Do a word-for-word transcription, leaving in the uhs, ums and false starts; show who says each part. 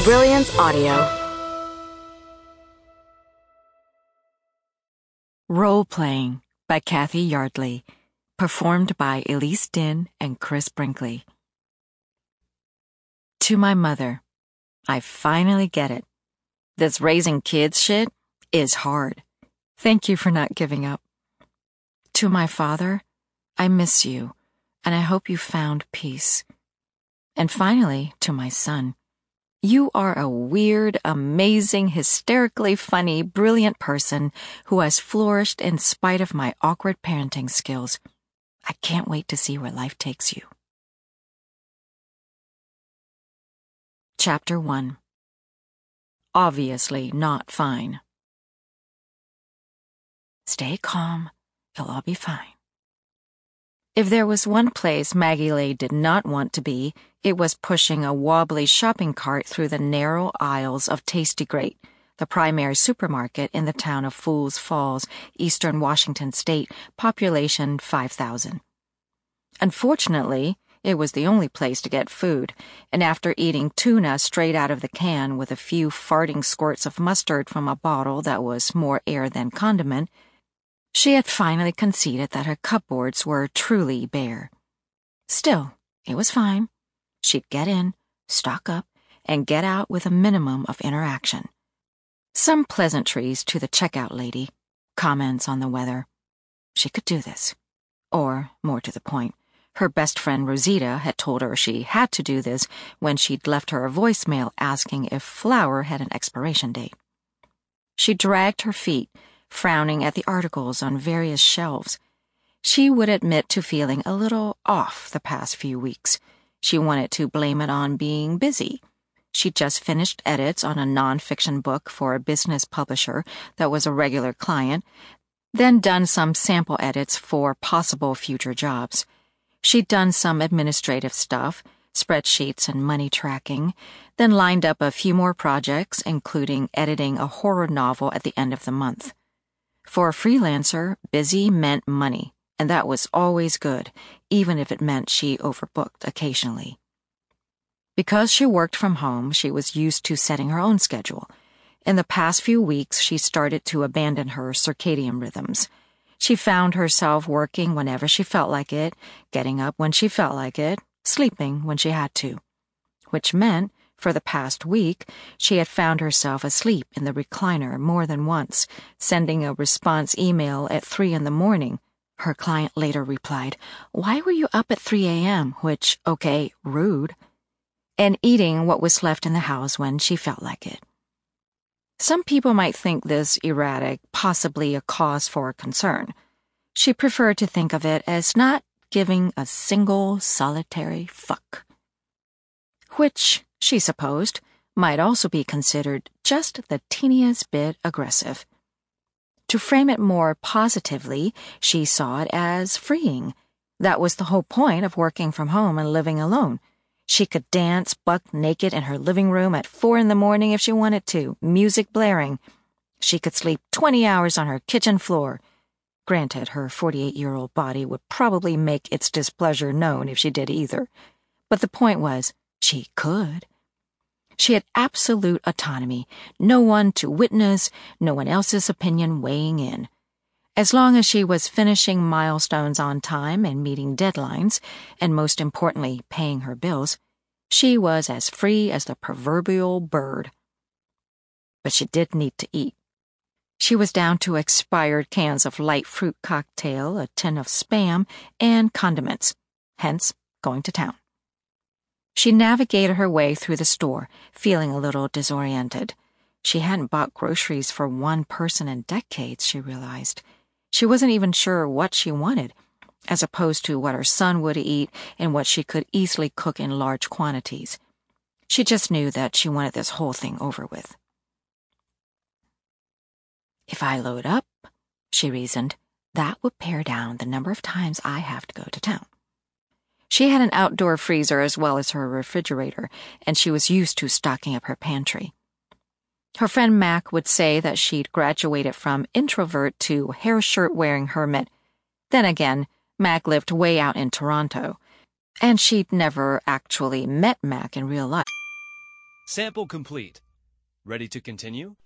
Speaker 1: Brilliance Audio.
Speaker 2: Role-Playing by Kathy Yardley, performed by Elise Din and Chris Brinkley. To my mother, I finally get it. This raising kids shit is hard. Thank you for not giving up. To my father, I miss you, and I hope you found peace. And finally, to my son, you are a weird, amazing, hysterically funny, brilliant person who has flourished in spite of my awkward parenting skills. I can't wait to see where life takes you. Chapter one. Obviously not fine. Stay calm. It'll all be fine. If there was one place Maggie Lay did not want to be, it was pushing a wobbly shopping cart through the narrow aisles of Tasty Great, the primary supermarket in the town of Fools Falls, eastern Washington state, population five thousand. Unfortunately, it was the only place to get food, and after eating tuna straight out of the can with a few farting squirts of mustard from a bottle that was more air than condiment, she had finally conceded that her cupboards were truly bare. Still, it was fine. She'd get in, stock up, and get out with a minimum of interaction. Some pleasantries to the checkout lady, comments on the weather. She could do this. Or, more to the point, her best friend Rosita had told her she had to do this when she'd left her a voicemail asking if flour had an expiration date. She dragged her feet, frowning at the articles on various shelves. She would admit to feeling a little off the past few weeks. She wanted to blame it on being busy. She'd just finished edits on a nonfiction book for a business publisher that was a regular client, then done some sample edits for possible future jobs. She'd done some administrative stuff, spreadsheets and money tracking, then lined up a few more projects, including editing a horror novel at the end of the month. For a freelancer, busy meant money, and that was always good, even if it meant she overbooked occasionally. Because she worked from home, she was used to setting her own schedule. In the past few weeks, she started to abandon her circadian rhythms. She found herself working whenever she felt like it, getting up when she felt like it, sleeping when she had to. Which meant, for the past week, she had found herself asleep in the recliner more than once, sending a response email at three in the morning. Her client later replied, "Why were you up at three a.m.?" Which, okay, rude. And eating what was left in the house when she felt like it. Some people might think this erratic, possibly a cause for concern. She preferred to think of it as not giving a single solitary fuck. Which, she supposed, might also be considered just the teeniest bit aggressive. To frame it more positively, she saw it as freeing. That was the whole point of working from home and living alone. She could dance buck naked in her living room at four in the morning if she wanted to, music blaring. She could sleep twenty hours on her kitchen floor. Granted, her forty-eight-year-old body would probably make its displeasure known if she did either. But the point was, she could. She had absolute autonomy, no one to witness, no one else's opinion weighing in. As long as she was finishing milestones on time and meeting deadlines, and most importantly, paying her bills, she was as free as the proverbial bird. But she did need to eat. She was down to expired cans of light fruit cocktail, a tin of Spam, and condiments, hence going to town. She navigated her way through the store, feeling a little disoriented. She hadn't bought groceries for one person in decades, she realized. She wasn't even sure what she wanted, as opposed to what her son would eat and what she could easily cook in large quantities. She just knew that she wanted this whole thing over with. If I load up, she reasoned, that would pare down the number of times I have to go to town. She had an outdoor freezer as well as her refrigerator, and she was used to stocking up her pantry. Her friend Mac would say that she'd graduated from introvert to hair shirt-wearing hermit. Then again, Mac lived way out in Toronto, and she'd never actually met Mac in real life.
Speaker 1: Sample complete. Ready to continue?